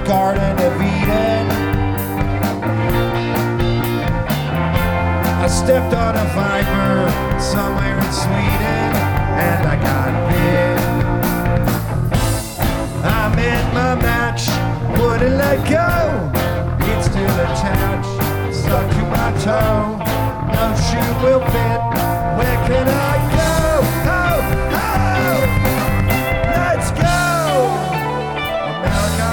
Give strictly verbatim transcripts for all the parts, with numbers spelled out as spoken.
Garden of Eden. I stepped on a viper somewhere in Sweden, and I got bit. I'm in my match, wouldn't let go. It's still attached, stuck to my toe. No shoe will fit. Where can I go? Oh, oh, let's go, America.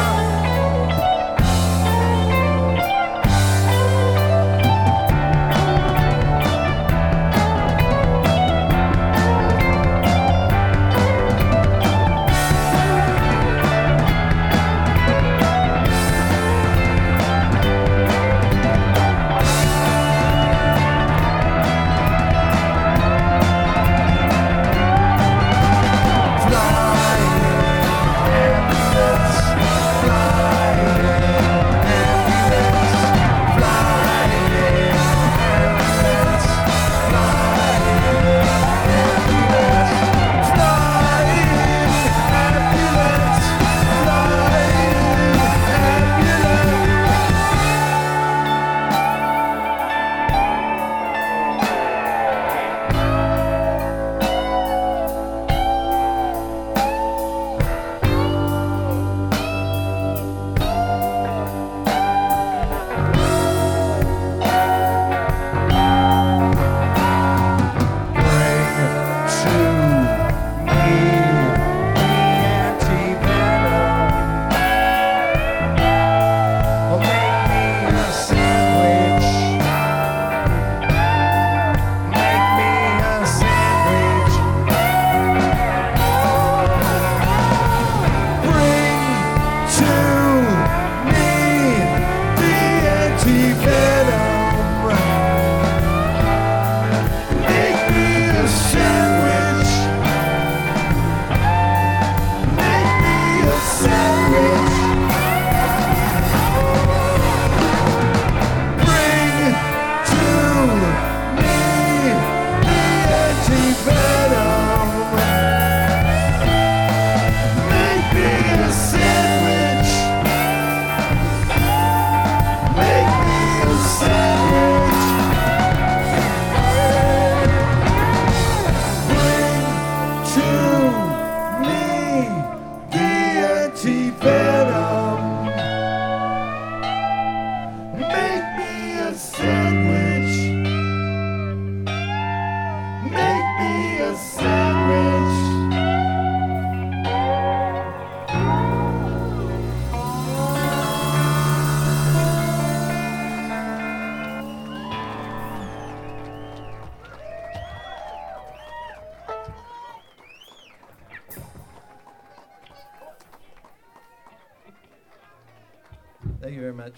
Thank you very much.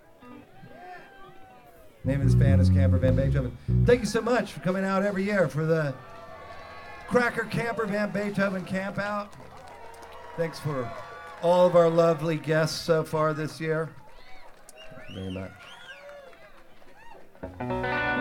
Name of this band is Camper Van Beethoven. Thank you so much for coming out every year for the Cracker Camper Van Beethoven Camp Out. Thanks for all of our lovely guests so far this year. Thank you very much.